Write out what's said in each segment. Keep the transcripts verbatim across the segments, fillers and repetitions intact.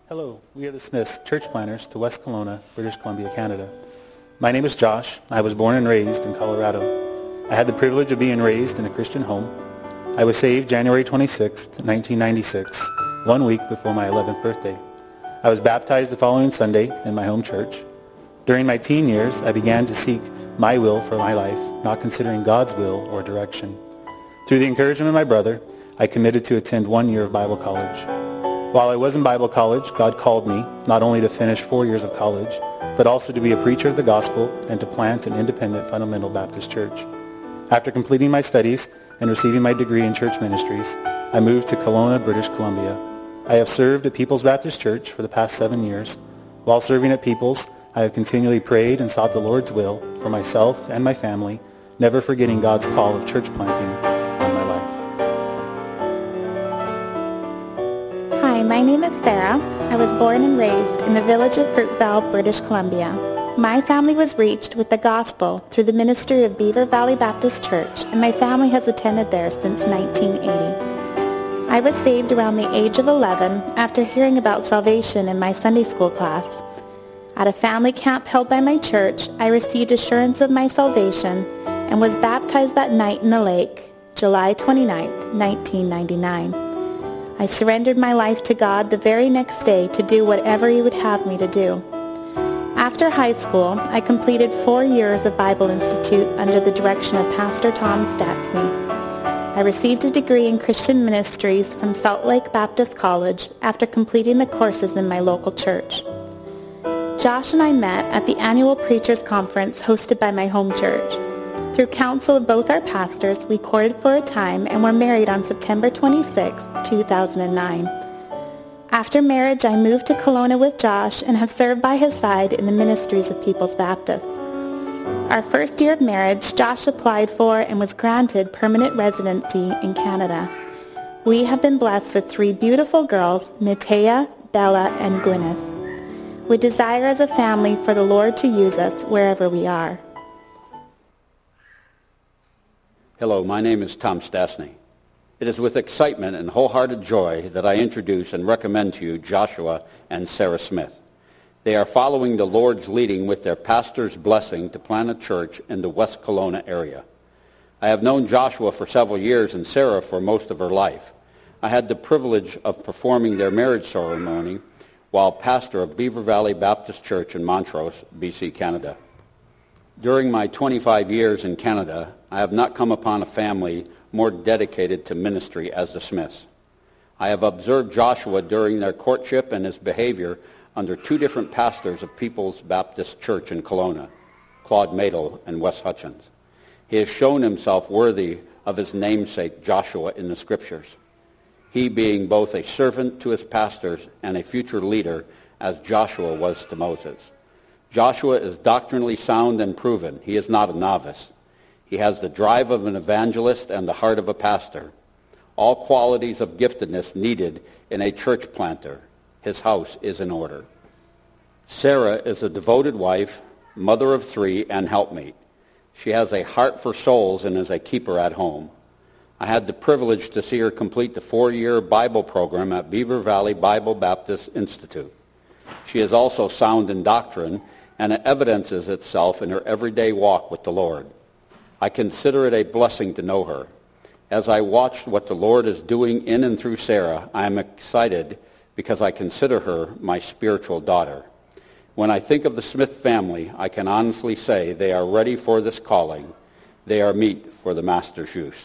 Hello, we are the Smiths, church planters to West Kelowna, British Columbia, Canada. My name is Josh. I was born and raised in Colorado. I had the privilege of being raised in a Christian home. I was saved January twenty-sixth, nineteen ninety-six, one week before my eleventh birthday. I was baptized the following Sunday in my home church. During my teen years, I began to seek my will for my life, not considering God's will or direction. Through the encouragement of my brother, I committed to attend one year of Bible college. While I was in Bible college, God called me not only to finish four years of college, but also to be a preacher of the gospel and to plant an independent fundamental Baptist church. After completing my studies and receiving my degree in church ministries, I moved to Kelowna, British Columbia. I have served at People's Baptist Church for the past seven years. While serving at People's, I have continually prayed and sought the Lord's will for myself and my family, never forgetting God's call of church planting on my life. Hi, my name is Sarah. I was born and raised in the village of Fruitvale, British Columbia. My family was reached with the gospel through the ministry of Beaver Valley Baptist Church, and my family has attended there since nineteen eighty. I was saved around the age of eleven after hearing about salvation in my Sunday school class. At a family camp held by my church, I received assurance of my salvation and was baptized that night in the lake, July twenty-ninth, nineteen ninety-nine. I surrendered my life to God the very next day to do whatever He would have me to do. After high school, I completed four years of Bible Institute under the direction of Pastor Tom Statsny. I received a degree in Christian ministries from Salt Lake Baptist College after completing the courses in my local church. Josh and I met at the annual Preachers Conference hosted by my home church. Through counsel of both our pastors, we courted for a time and were married on September twenty-sixth, two thousand nine. After marriage, I moved to Kelowna with Josh and have served by his side in the ministries of People's Baptist. Our first year of marriage, Josh applied for and was granted permanent residency in Canada. We have been blessed with three beautiful girls, Natea, Bella, and Gwyneth. We desire as a family for the Lord to use us wherever we are. Hello, my name is Tom Stasny. It is with excitement and wholehearted joy that I introduce and recommend to you Joshua and Sarah Smith. They are following the Lord's leading with their pastor's blessing to plant a church in the West Kelowna area. I have known Joshua for several years and Sarah for most of her life. I had the privilege of performing their marriage ceremony while pastor of Beaver Valley Baptist Church in Montrose, B C, Canada. During my twenty-five years in Canada, I have not come upon a family more dedicated to ministry as the Smiths. I have observed Joshua during their courtship and his behavior under two different pastors of People's Baptist Church in Kelowna, Claude Madel and Wes Hutchins. He has shown himself worthy of his namesake Joshua in the Scriptures, he being both a servant to his pastors and a future leader as Joshua was to Moses. Joshua is doctrinally sound and proven. He is not a novice. He has the drive of an evangelist and the heart of a pastor, all qualities of giftedness needed in a church planter. His house is in order. Sarah is a devoted wife, mother of three, and helpmate. She has a heart for souls and is a keeper at home. I had the privilege to see her complete the four-year Bible program at Beaver Valley Bible Baptist Institute. She is also sound in doctrine, and it evidences itself in her everyday walk with the Lord. I consider it a blessing to know her. As I watched what the Lord is doing in and through Sarah, I am excited because I consider her my spiritual daughter. When I think of the Smith family, I can honestly say they are ready for this calling. They are meet for the Master's use.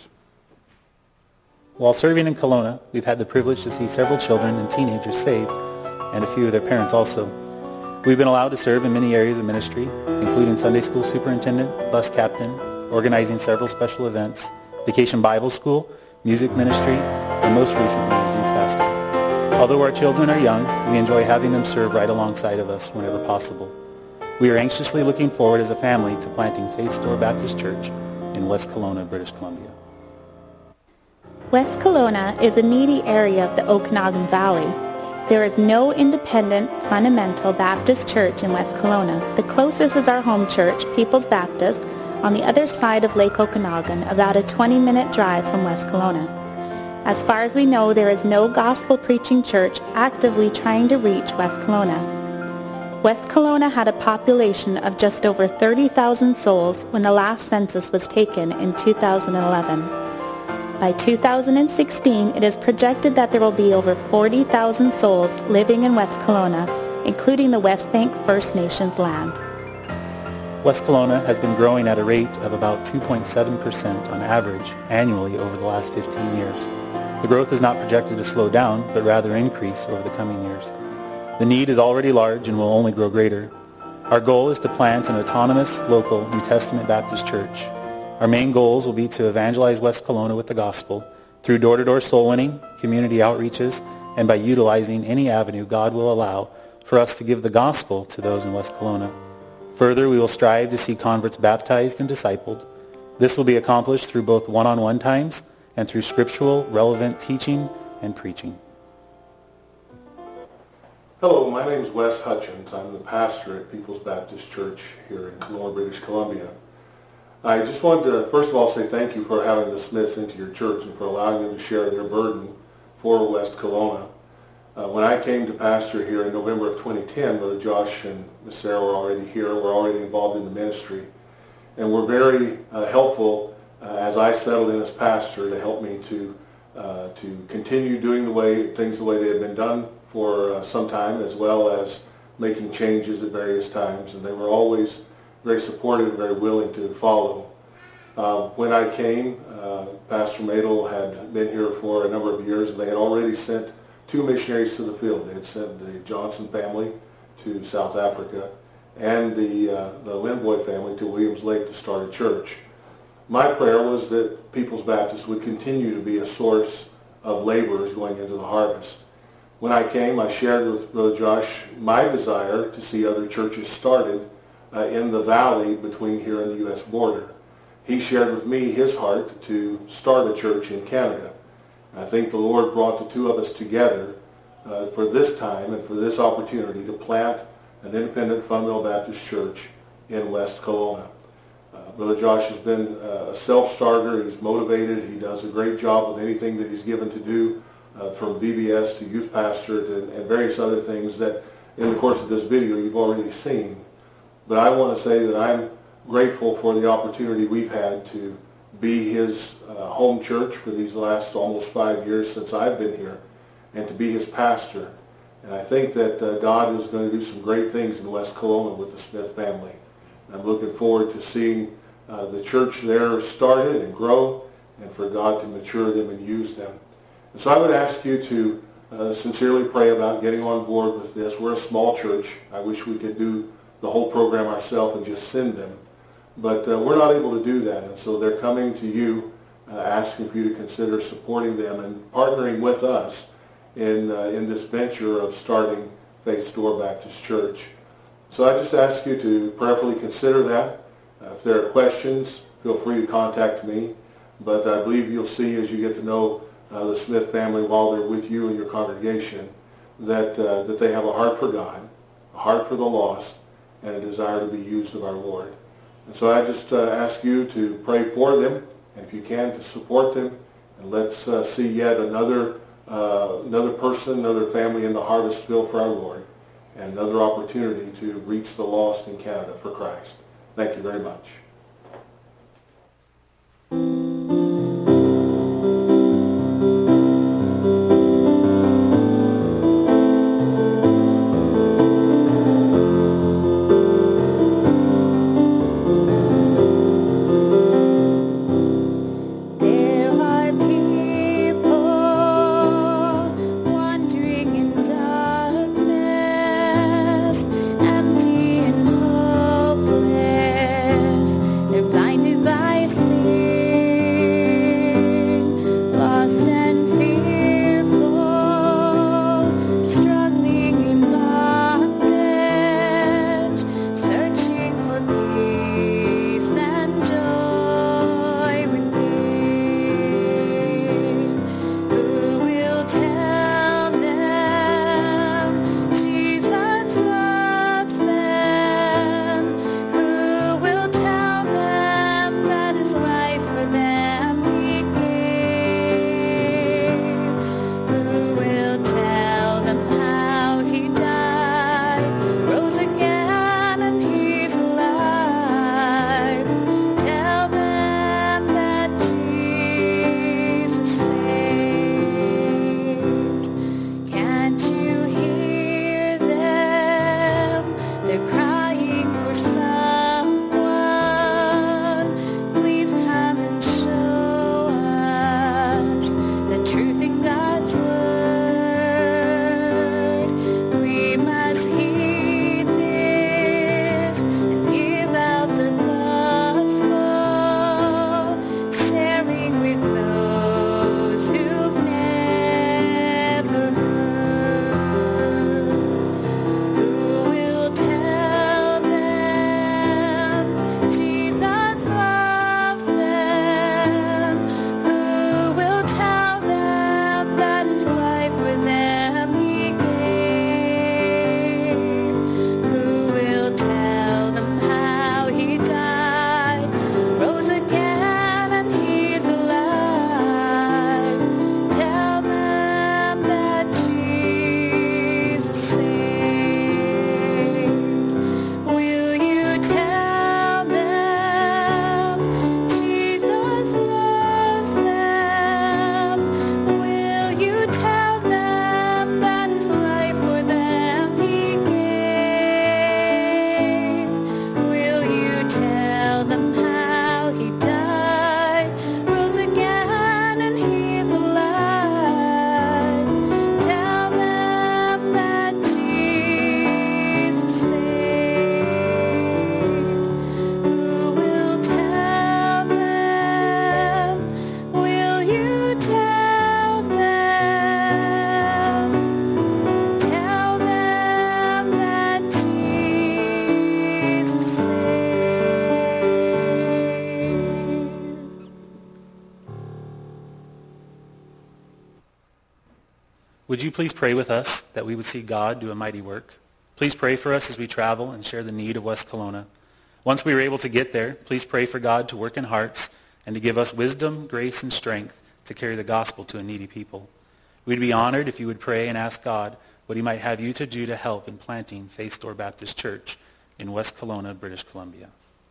While serving in Kelowna, we've had the privilege to see several children and teenagers saved, and a few of their parents also. We've been allowed to serve in many areas of ministry, including Sunday school superintendent, bus captain, organizing several special events, vacation Bible school, music ministry, and most recently as youth pastor. Although our children are young, we enjoy having them serve right alongside of us whenever possible. We are anxiously looking forward as a family to planting Faith Store Baptist Church in West Kelowna, British Columbia. West Kelowna is a needy area of the Okanagan Valley. There is no independent, fundamental Baptist church in West Kelowna. The closest is our home church, People's Baptist, on the other side of Lake Okanagan, about a twenty-minute drive from West Kelowna. As far as we know, there is no gospel-preaching church actively trying to reach West Kelowna. West Kelowna had a population of just over thirty thousand souls when the last census was taken in two thousand eleven. By two thousand sixteen, it is projected that there will be over forty thousand souls living in West Kelowna, including the West Bank First Nations land. West Kelowna has been growing at a rate of about two point seven percent on average annually over the last fifteen years. The growth is not projected to slow down, but rather increase over the coming years. The need is already large and will only grow greater. Our goal is to plant an autonomous, local New Testament Baptist church. Our main goals will be to evangelize West Kelowna with the gospel through door-to-door soul winning, community outreaches, and by utilizing any avenue God will allow for us to give the gospel to those in West Kelowna. Further, we will strive to see converts baptized and discipled. This will be accomplished through both one-on-one times and through scriptural, relevant teaching and preaching. Hello, my name is Wes Hutchins. I'm the pastor at People's Baptist Church here in Kelowna, British Columbia. I just wanted to first of all say thank you for having the Smiths into your church and for allowing them to share their burden for West Kelowna. Uh, when I came to pastor here in November of twenty ten, Brother Josh and Miss Sarah were already here. We're already involved in the ministry. And were very uh, helpful uh, as I settled in as pastor to help me to uh, to continue doing the way things the way they had been done for uh, some time, as well as making changes at various times. And they were always very supportive and very willing to follow. Uh, when I came, uh, Pastor Madel had been here for a number of years, and they had already sent two missionaries to the field. They had sent the Johnson family to South Africa and the, uh, the Lindboy family to Williams Lake to start a church. My prayer was that People's Baptist would continue to be a source of laborers going into the harvest. When I came, I shared with Brother Josh my desire to see other churches started uh, in the valley between here and the U S border. He shared with me his heart to start a church in Canada. I think the Lord brought the two of us together uh, for this time and for this opportunity to plant an independent fundamental Baptist church in West Kelowna. Uh, Brother Josh has been uh, a self-starter. He's motivated. He does a great job with anything that he's given to do, uh, from V B S to youth pastor to, and various other things that in the course of this video you've already seen. But I want to say that I'm grateful for the opportunity we've had to be his uh, home church for these last almost five years since I've been here, and to be his pastor. And I think that uh, God is going to do some great things in West Kelowna with the Smith family. I'm looking forward to seeing uh, the church there started and grow, and for God to mature them and use them. And so I would ask you to uh, sincerely pray about getting on board with this. We're a small church. I wish we could do the whole program ourselves and just send them. But uh, we're not able to do that, and so they're coming to you uh, asking for you to consider supporting them and partnering with us in, uh, in this venture of starting Faith's Door Baptist Church. So I just ask you to prayerfully consider that. Uh, if there are questions, feel free to contact me. But I believe you'll see as you get to know uh, the Smith family while they're with you and your congregation that, uh, that they have a heart for God, a heart for the lost, and a desire to be used of our Lord. And so I just uh, ask you to pray for them, and if you can, to support them. And let's uh, see yet another uh, another person, another family in the harvest field for our Lord, and another opportunity to reach the lost in Canada for Christ. Thank you very much. Empty and hopeless. you please pray with us that we would see God do a mighty work? Please pray for us as we travel and share the need of West Kelowna. Once we are able to get there, please pray for God to work in hearts and to give us wisdom, grace, and strength to carry the gospel to a needy people. We'd be honored if you would pray and ask God what he might have you to do to help in planting Faith Store Baptist Church in West Kelowna, British Columbia.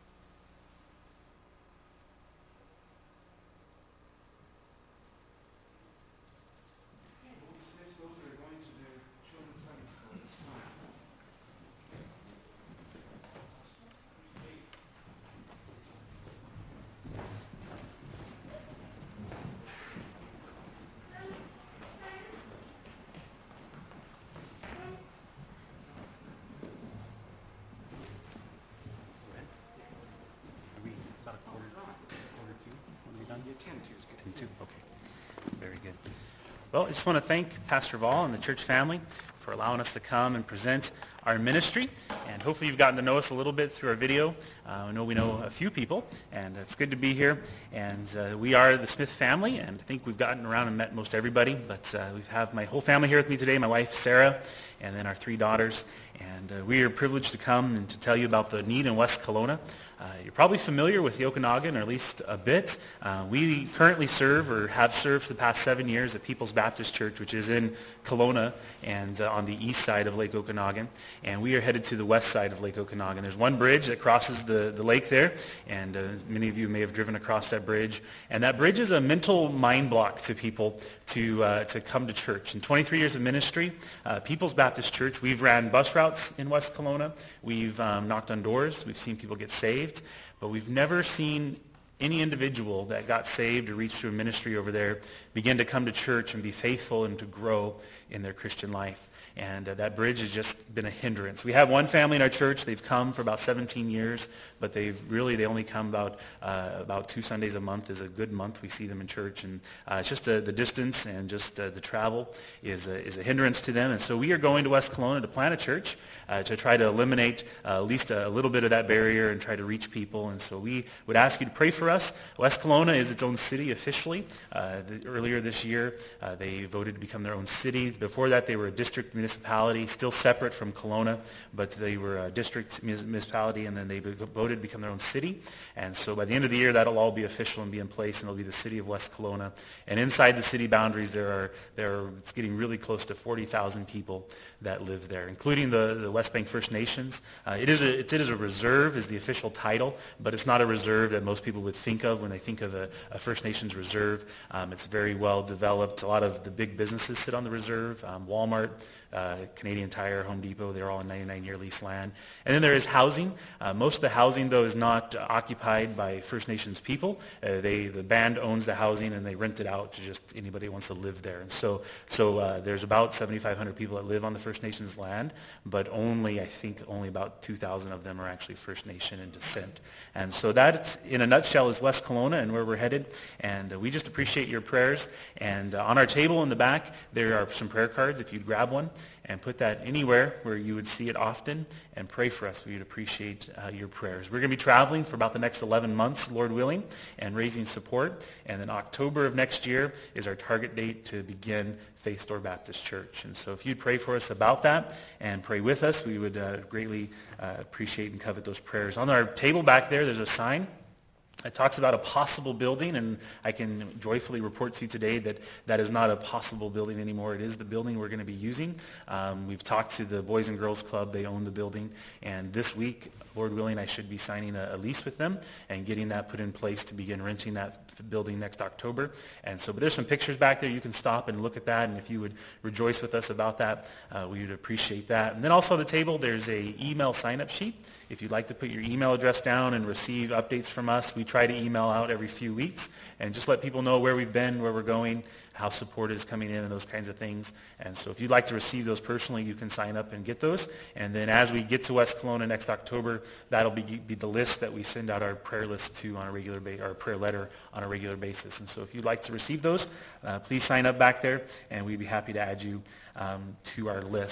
Well, I just want to thank Pastor Vol and the church family for allowing us to come and present our ministry. And hopefully you've gotten to know us a little bit through our video. Uh, I know we know a few people, and it's good to be here. And uh, we are the Smith family, and I think we've gotten around and met most everybody. But uh, we have my whole family here with me today, my wife, Sarah, and then our three daughters. And uh, we are privileged to come and to tell you about the need in West Kelowna. Uh, you're probably familiar with the Okanagan, or at least a bit. Uh, we currently serve, or have served for the past seven years, at People's Baptist Church, which is in Kelowna and uh, on the east side of Lake Okanagan. And we are headed to the west side of Lake Okanagan. There's one bridge that crosses the, the lake there, and uh, many of you may have driven across that bridge. And that bridge is a mental mind block to people to uh, to come to church. In twenty-three years of ministry, uh, People's Baptist Church, we've ran bus routes in West Kelowna. We've um, knocked on doors. We've seen people get saved. But we've never seen any individual that got saved or reached through a ministry over there begin to come to church and be faithful and to grow in their Christian life. And uh, that bridge has just been a hindrance. We have one family in our church. They've come for about seventeen years, but they've really, they only come about uh, about two Sundays a month is a good month. We see them in church. And uh, it's just uh, the distance and just uh, the travel is a, is a hindrance to them. And so we are going to West Kelowna to plant a church uh, to try to eliminate uh, at least a, a little bit of that barrier and try to reach people. And so we would ask you to pray for us. West Kelowna is its own city officially. Uh, the, earlier this year, uh, they voted to become their own city. Before that, they were a district municipality, still separate from Kelowna, but they were a district municipality, and then they voted to become their own city. And so by the end of the year, that'll all be official and be in place, and it'll be the city of West Kelowna. And inside the city boundaries, there are there are it's getting really close to forty thousand people that live there, including the, the West Bank First Nations. Uh, it is a it is a reserve, is the official title, but it's not a reserve that most people would think of when they think of a, a First Nations reserve. Um, it's very well developed. A lot of the big businesses sit on the reserve. Um, Walmart, Uh, Canadian Tire, Home Depot, they're all in ninety-nine year lease land. And then there is housing. Uh, most of the housing, though, is not uh, occupied by First Nations people. Uh, they, the band owns the housing, and they rent it out to just anybody who wants to live there. And so, so uh, there's about seventy-five hundred people that live on the First Nations land, but only, I think, only about two thousand of them are actually First Nation in descent. And so that, in a nutshell, is West Kelowna and where we're headed. And uh, we just appreciate your prayers. And uh, on our table in the back, there are some prayer cards, if you'd grab one and put that anywhere where you would see it often, and pray for us. We would appreciate uh, your prayers. We're going to be traveling for about the next eleven months, Lord willing, and raising support. And then October of next year is our target date to begin Faith Store Baptist Church. And so if you'd pray for us about that and pray with us, we would uh, greatly uh, appreciate and covet those prayers. On our table back there, there's a sign. It talks about a possible building, and I can joyfully report to you today that that is not a possible building anymore. It is the building we're going to be using. Um, we've talked to the Boys and Girls Club. They own the building, and this week, Lord willing, I should be signing a, a lease with them and getting that put in place to begin renting that building next October. And so, but there's some pictures back there. You can stop and look at that, and if you would rejoice with us about that, uh, we would appreciate that. And then also on the table, there's a email sign-up sheet. If you'd like to put your email address down and receive updates from us, we try to email out every few weeks and just let people know where we've been, where we're going, how support is coming in, and those kinds of things. And so if you'd like to receive those personally, you can sign up and get those. And then as we get to West Kelowna next October, that'll be, be the list that we send out our prayer list to on a regular basis, our prayer letter on a regular basis. And so if you'd like to receive those, uh, please sign up back there, and we'd be happy to add you um, to our list.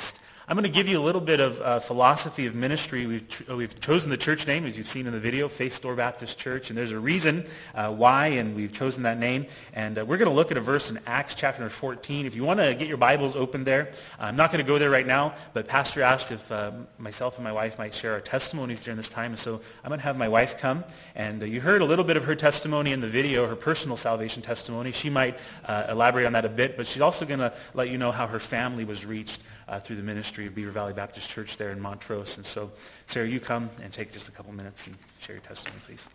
I'm going to give you a little bit of uh, philosophy of ministry. We've, ch- we've chosen the church name, as you've seen in the video, Faith Store Baptist Church, and there's a reason uh, why, and we've chosen that name. And uh, we're going to look at a verse in Acts chapter fourteen. If you want to get your Bibles open there, I'm not going to go there right now, but Pastor asked if uh, myself and my wife might share our testimonies during this time, and so I'm going to have my wife come. And uh, you heard a little bit of her testimony in the video, her personal salvation testimony. She might uh, elaborate on that a bit, but she's also going to let you know how her family was reached uh, through the ministry of Beaver Valley Baptist Church there in Montrose. And so, Sarah, you come and take just a couple minutes and share your testimony, please.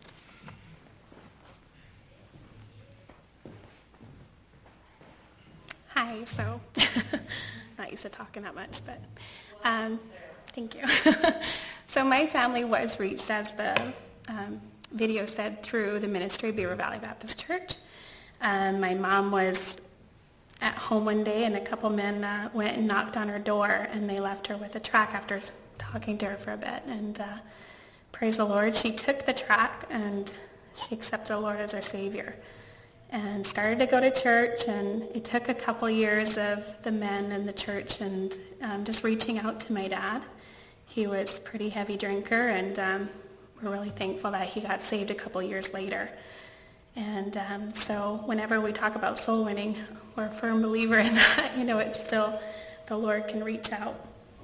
Hi, so not used to talking that much, but um, thank you. So my family was reached, as the um, video said, through the ministry of Beaver Valley Baptist Church. Um, my mom was at home one day, and a couple men uh, went and knocked on her door, and they left her with a tract after talking to her for a bit. And uh, praise the Lord, she took the tract, and she accepted the Lord as her Savior, and started to go to church. And it took a couple years of the men in the church and um, just reaching out to my dad. He was a pretty heavy drinker, and um, we're really thankful that he got saved a couple years later. And um, so whenever we talk about soul winning, we're a firm believer in that. You know, it's still, the Lord can reach out.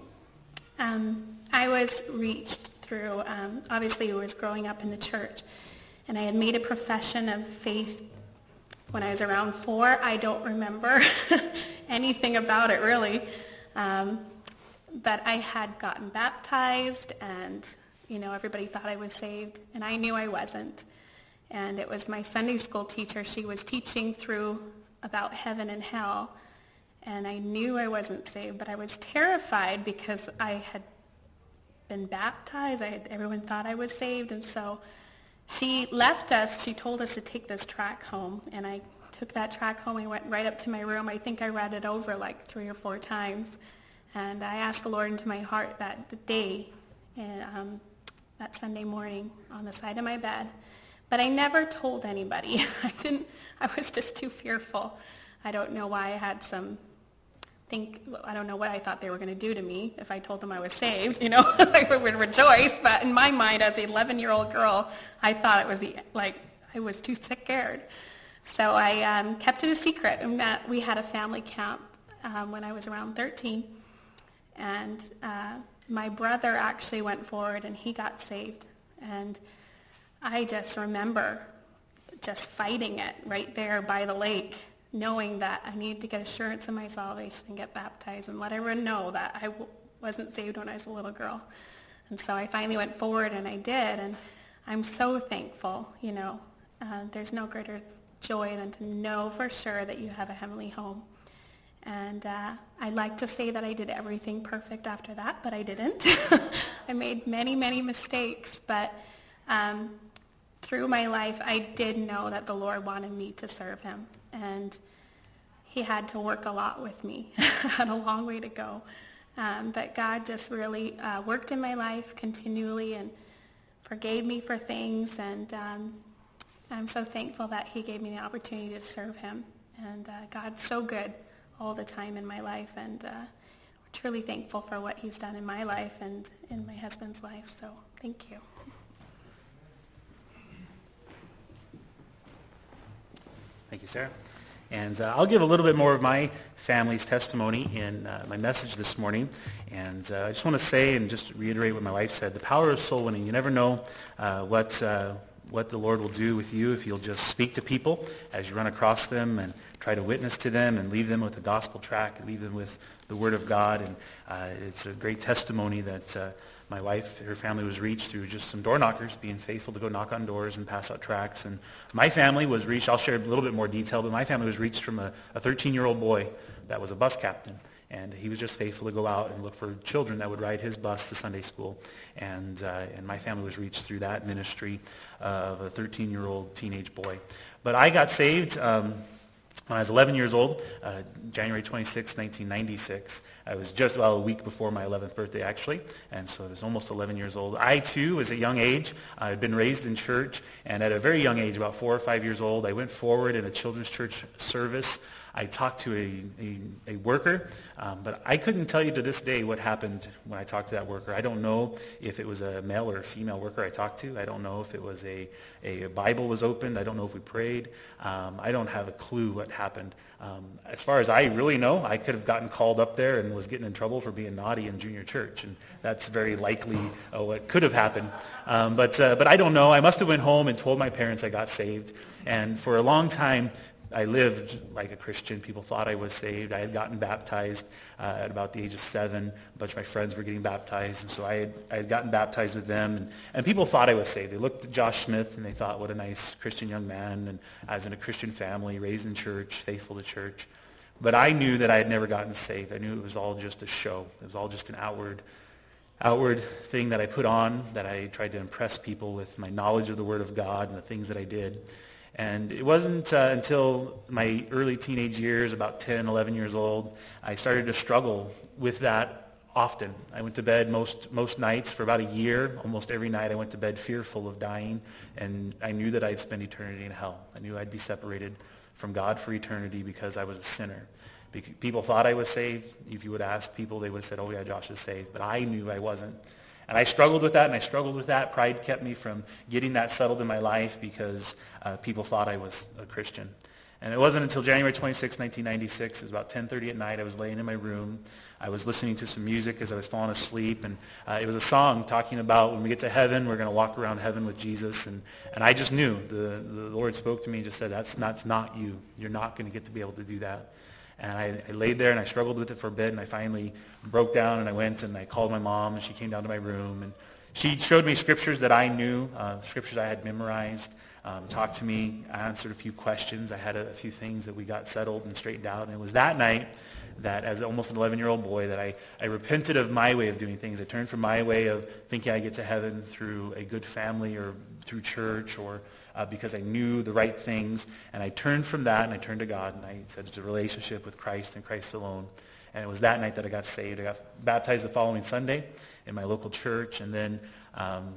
Um, I was reached through, um, obviously I was growing up in the church, and I had made a profession of faith when I was around four. I don't remember anything about it really, um, but I had gotten baptized, and, you know, everybody thought I was saved, and I knew I wasn't. And it was my Sunday school teacher. She was teaching through about heaven and hell, and I knew I wasn't saved, but I was terrified because I had been baptized. I had, everyone thought I was saved, and so she left us. She told us to take this tract home, and I took that tract home. I went right up to my room. I think I read it over like three or four times, and I asked the Lord into my heart that day, and um, that Sunday morning on the side of my bed. But I never told anybody. I didn't, I was just too fearful. I don't know why I had some think, I don't know what I thought they were going to do to me if I told them I was saved, you know, I would rejoice. But in my mind, as an eleven-year-old girl, I thought it was the, like, I was too scared. So I um, kept it a secret. And that we had a family camp um, when I was around thirteen. And uh, my brother actually went forward, and he got saved. And I just remember just fighting it right there by the lake, knowing that I needed to get assurance of my salvation and get baptized and let everyone know that I w- wasn't saved when I was a little girl. And so I finally went forward, and I did, and I'm so thankful. You know, uh, there's no greater joy than to know for sure that you have a heavenly home. And uh, I'd like to say that I did everything perfect after that, but I didn't. I made many, many mistakes, but um, through my life, I did know that the Lord wanted me to serve him, and he had to work a lot with me. I had a long way to go. Um, but God just really uh, worked in my life continually and forgave me for things, and um, I'm so thankful that he gave me the opportunity to serve him. And uh, God's so good all the time in my life, and uh, we're truly thankful for what he's done in my life and in my husband's life. So thank you. Thank you, Sarah. And uh, I'll give a little bit more of my family's testimony in uh, my message this morning. And uh, I just want to say and just reiterate what my wife said, the power of soul winning. You never know uh, what uh, what the Lord will do with you if you'll just speak to people as you run across them and try to witness to them and leave them with the gospel tract, leave them with the Word of God. And uh, it's a great testimony that uh, my wife, her family was reached through just some door knockers, being faithful to go knock on doors and pass out tracts. And my family was reached, I'll share a little bit more detail, but my family was reached from a, a thirteen-year-old boy that was a bus captain. And he was just faithful to go out and look for children that would ride his bus to Sunday school. And uh, and my family was reached through that ministry of a thirteen-year-old teenage boy. But I got saved um, when I was eleven years old, uh, January twenty-sixth, nineteen ninety-six. I was just, well, a week before my eleventh birthday, actually, and so I was almost eleven years old. I, too, was a young age. I had been raised in church, and at a very young age, about four or five years old, I went forward in a children's church service I talked to a, a, a worker, um, but I couldn't tell you to this day what happened when I talked to that worker. I don't know if it was a male or a female worker I talked to. I don't know if it was a, a Bible was opened. I don't know if we prayed. Um, I don't have a clue what happened. Um, as far as I really know, I could have gotten called up there and was getting in trouble for being naughty in junior church, and that's very likely uh, what could have happened. Um, but uh, but I don't know. I must have went home and told my parents I got saved, and for a long time I lived like a Christian. People thought I was saved. I had gotten baptized uh, at about the age of seven. A bunch of my friends were getting baptized, and so I had, I had gotten baptized with them. And, and people thought I was saved. They looked at Josh Smith, and they thought, what a nice Christian young man. And I was in a Christian family, raised in church, faithful to church. But I knew that I had never gotten saved. I knew it was all just a show. It was all just an outward outward thing that I put on, that I tried to impress people with my knowledge of the Word of God and the things that I did. And it wasn't uh, until my early teenage years, about ten, eleven years old, I started to struggle with that often. I went to bed most most nights for about a year. Almost every night I went to bed fearful of dying, and I knew that I'd spend eternity in hell. I knew I'd be separated from God for eternity because I was a sinner. People thought I was saved. If you would ask people, they would have said, oh yeah, Josh is saved. But I knew I wasn't. And I struggled with that, and I struggled with that. Pride kept me from getting that settled in my life because uh, people thought I was a Christian. And it wasn't until January twenty-sixth, nineteen ninety-six, it was about ten thirty at night, I was laying in my room. I was listening to some music as I was falling asleep, and uh, it was a song talking about when we get to heaven, we're going to walk around heaven with Jesus. And, and I just knew. The, the Lord spoke to me and just said, that's not, that's not you. You're not going to get to be able to do that. And I, I laid there and I struggled with it for a bit, and I finally broke down and I went and I called my mom, and she came down to my room, and she showed me scriptures that I knew, uh, scriptures I had memorized, um, talked to me. I answered a few questions. I had a, a few things that we got settled and straightened out. And it was that night that, as almost an eleven-year-old boy, that I, I repented of my way of doing things. I turned from my way of thinking I get to heaven through a good family or through church or Uh, because I knew the right things, and I turned from that, and I turned to God, and I said it's a relationship with Christ and Christ alone. And it was that night that I got saved. I got baptized the following Sunday in my local church, and then um,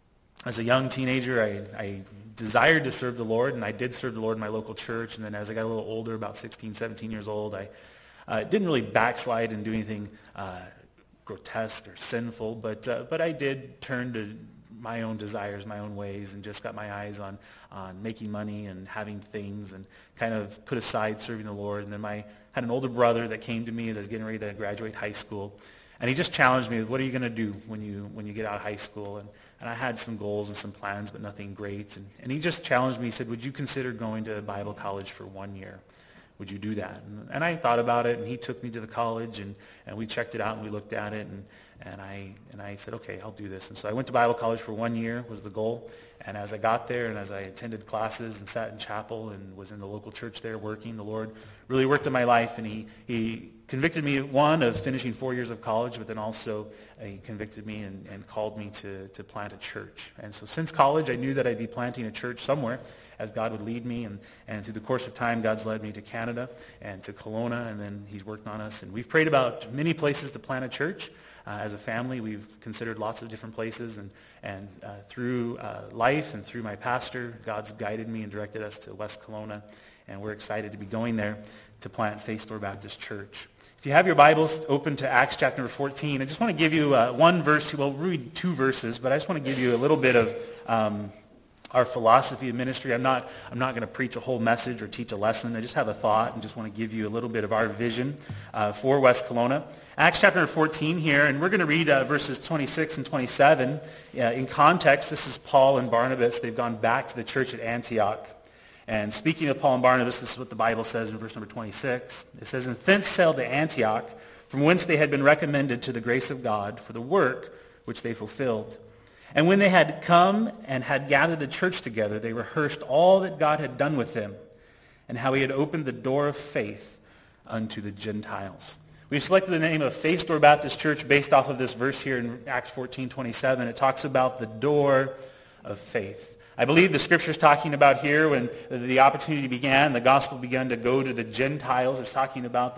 as a young teenager, I, I desired to serve the Lord, and I did serve the Lord in my local church. And then as I got a little older, about sixteen, seventeen years old, I uh, didn't really backslide and do anything uh, grotesque or sinful, but uh, but I did turn to my own desires, my own ways, and just got my eyes on, on making money and having things, and kind of put aside serving the Lord. And then I had an older brother that came to me as I was getting ready to graduate high school, and he just challenged me, what are you going to do when you when you get out of high school? And, and I had some goals and some plans, but nothing great. And, and he just challenged me. He said, would you consider going to Bible college for one year? Would you do that? And, and I thought about it, and he took me to the college, and, and we checked it out, and we looked at it, and And I and I said, okay, I'll do this. And so I went to Bible college for one year was the goal. And as I got there, and as I attended classes and sat in chapel and was in the local church there working, the Lord really worked in my life. And he, he convicted me, one, of finishing four years of college, but then also uh, he convicted me and, and called me to, to plant a church. And so since college, I knew that I'd be planting a church somewhere as God would lead me. And, and through the course of time, God's led me to Canada and to Kelowna, and then he's worked on us. And we've prayed about many places to plant a church. Uh, as a family, we've considered lots of different places, and, and uh, through uh, life and through my pastor, God's guided me and directed us to West Kelowna, and we're excited to be going there to plant Faith Store Baptist Church. If you have your Bibles open to Acts chapter number fourteen, I just want to give you uh, one verse. Well, we'll read two verses, but I just want to give you a little bit of um, our philosophy of ministry. I'm not, I'm not going to preach a whole message or teach a lesson. I just have a thought and just want to give you a little bit of our vision uh, for West Kelowna. Acts chapter fourteen here, and we're going to read uh, verses twenty-six and twenty-seven. Uh, in context, this is Paul and Barnabas. They've gone back to the church at Antioch. And speaking of Paul and Barnabas, this is what the Bible says in verse number twenty-six. It says, and thence sailed to Antioch, from whence they had been recommended to the grace of God for the work which they fulfilled. And when they had come and had gathered the church together, they rehearsed all that God had done with them, and how he had opened the door of faith unto the Gentiles. We've selected the name of Faith Store Baptist Church based off of this verse here in Acts fourteen twenty-seven. It talks about the door of faith. I believe the scripture is talking about here when the opportunity began, the gospel began to go to the Gentiles. It's talking about that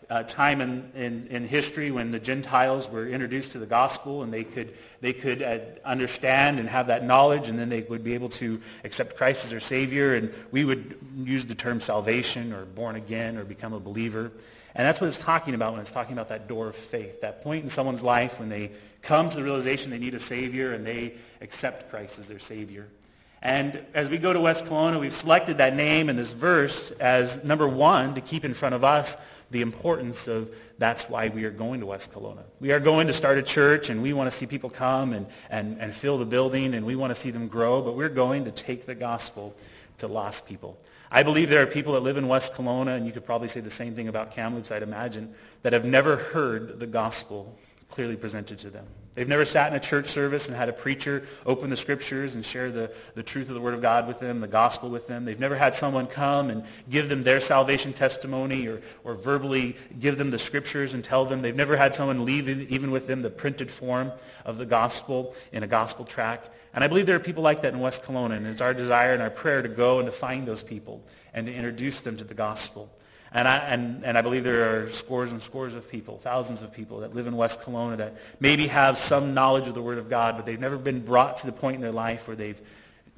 uh, time in, in, in history when the Gentiles were introduced to the gospel, and they could they could uh, understand and have that knowledge, and then they would be able to accept Christ as their Savior, and we would use the term salvation or born again or become a believer. And that's what it's talking about when it's talking about that door of faith, that point in someone's life when they come to the realization they need a Savior and they accept Christ as their Savior. And as we go to West Kelowna, we've selected that name in this verse as number one to keep in front of us the importance of that's why we are going to West Kelowna. We are going to start a church, and we want to see people come and, and, and fill the building, and we want to see them grow, but we're going to take the gospel to lost people. I believe there are people that live in West Kelowna, and you could probably say the same thing about Kamloops, I'd imagine, that have never heard the gospel clearly presented to them. They've never sat in a church service and had a preacher open the scriptures and share the, the truth of the Word of God with them, the gospel with them. They've never had someone come and give them their salvation testimony or, or verbally give them the scriptures and tell them. They've never had someone leave even with them the printed form of the gospel in a gospel tract. And I believe there are people like that in West Kelowna, and it's our desire and our prayer to go and to find those people and to introduce them to the gospel. And I, and, and I believe there are scores and scores of people, thousands of people that live in West Kelowna that maybe have some knowledge of the Word of God, but they've never been brought to the point in their life where they've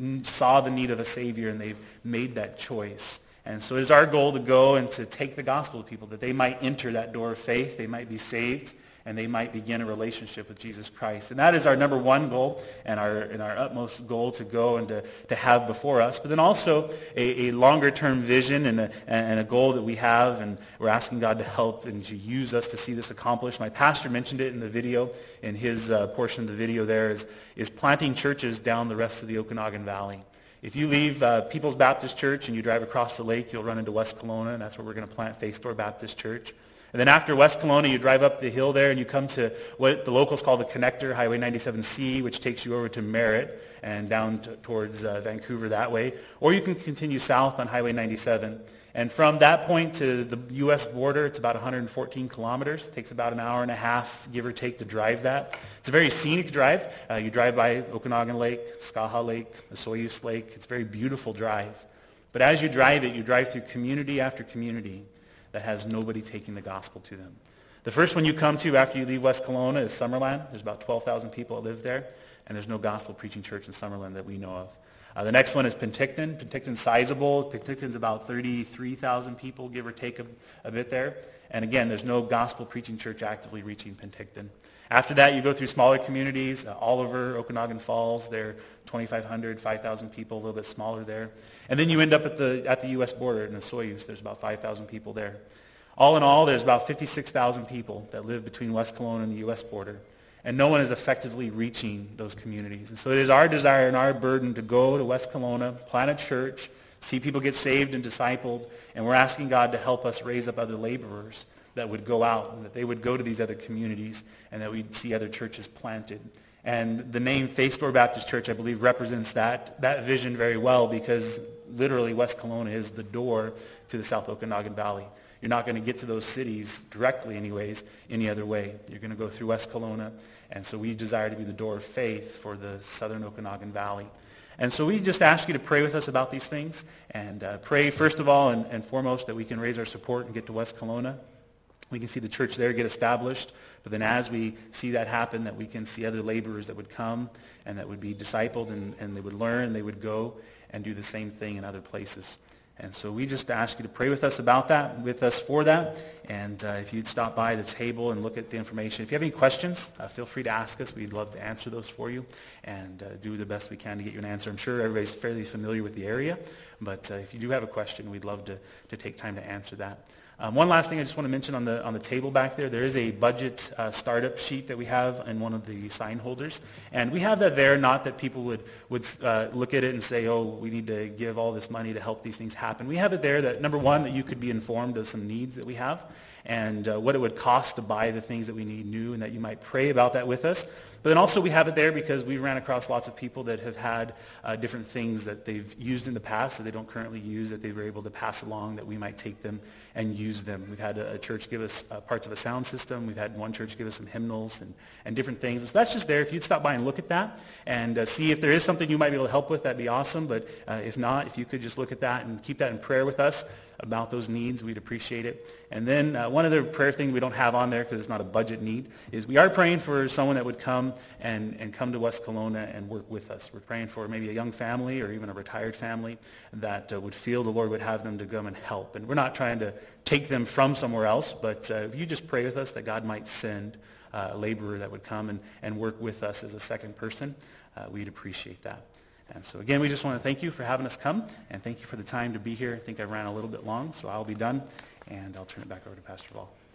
saw the need of a Savior and they've made that choice. And so it is our goal to go and to take the gospel to people, that they might enter that door of faith, they might be saved, and they might begin a relationship with Jesus Christ. And that is our number one goal and our and our utmost goal to go and to, to have before us. But then also a, a longer-term vision and a, and a goal that we have, and we're asking God to help and to use us to see this accomplished. My pastor mentioned it in the video, in his uh, portion of the video there, is, is planting churches down the rest of the Okanagan Valley. If you leave uh, People's Baptist Church and you drive across the lake, you'll run into West Kelowna, and that's where we're going to plant Faith Store Baptist Church. And then after West Kelowna, you drive up the hill there and you come to what the locals call the connector, Highway ninety-seven C, which takes you over to Merritt and down t- towards uh, Vancouver that way. Or you can continue south on Highway ninety-seven. And from that point to the U S border, it's about one hundred fourteen kilometers. It takes about an hour and a half, give or take, to drive that. It's a very scenic drive. Uh, you drive by Okanagan Lake, Skaha Lake, Osoyoos Lake. It's a very beautiful drive. But as you drive it, you drive through community after community that has nobody taking the gospel to them. The first one you come to after you leave West Kelowna is Summerland. There's about twelve thousand people that live there, and there's no gospel preaching church in Summerland that we know of. Uh, the next one is Penticton. Penticton's sizable. Penticton's about thirty-three thousand people, give or take a, a bit there. And again, there's no gospel preaching church actively reaching Penticton. After that, you go through smaller communities. Uh, Oliver, Okanagan Falls, they're twenty-five hundred, five thousand people, a little bit smaller there. And then you end up at the at the U S border in Osoyoos. There's about five thousand people there. All in all, there's about fifty-six thousand people that live between West Kelowna and the U S border. And no one is effectively reaching those communities. And so it is our desire and our burden to go to West Kelowna, plant a church, see people get saved and discipled, and we're asking God to help us raise up other laborers that would go out, and that they would go to these other communities, and that we'd see other churches planted. And the name Faith Store Baptist Church, I believe, represents that, that vision very well, because literally West Kelowna is the door to the South Okanagan Valley. You're not going to get to those cities directly anyways, any other way. You're going to go through West Kelowna, and so we desire to be the door of faith for the Southern Okanagan Valley. And so we just ask you to pray with us about these things, and uh, pray first of all and, and foremost that we can raise our support and get to West Kelowna. We can see the church there get established, but then as we see that happen, that we can see other laborers that would come and that would be discipled, and, and they would learn, they would go and do the same thing in other places. And so we just ask you to pray with us about that, with us for that. And uh, if you'd stop by the table and look at the information. If you have any questions, uh, feel free to ask us. We'd love to answer those for you and uh, do the best we can to get you an answer. I'm sure everybody's fairly familiar with the area, but uh, if you do have a question, we'd love to, to take time to answer that. Um, one last thing I just want to mention on the on the table back there, there is a budget uh, startup sheet that we have in one of the sign holders. And we have that there, not that people would, would uh, look at it and say, oh, we need to give all this money to help these things happen. We have it there that, number one, that you could be informed of some needs that we have and uh, what it would cost to buy the things that we need new, and that you might pray about that with us. But then also we have it there because we ran across lots of people that have had uh, different things that they've used in the past that they don't currently use, that they were able to pass along, that we might take them and use them. We've had a, a church give us uh, parts of a sound system. We've had one church give us some hymnals and, and different things. So that's just there. If you'd stop by and look at that and uh, see if there is something you might be able to help with, that'd be awesome. But uh, if not, if you could just look at that and keep that in prayer with us. about those needs, we'd appreciate it. And then uh, one other prayer thing we don't have on there because it's not a budget need is we are praying for someone that would come and, and come to West Kelowna and work with us. We're praying for maybe a young family or even a retired family that uh, would feel the Lord would have them to come and help. And we're not trying to take them from somewhere else, but uh, if you just pray with us that God might send uh, a laborer that would come and, and work with us as a second person, uh, we'd appreciate that. And so again, we just want to thank you for having us come, and thank you for the time to be here. I think I ran a little bit long, so I'll be done, and I'll turn it back over to Pastor Val.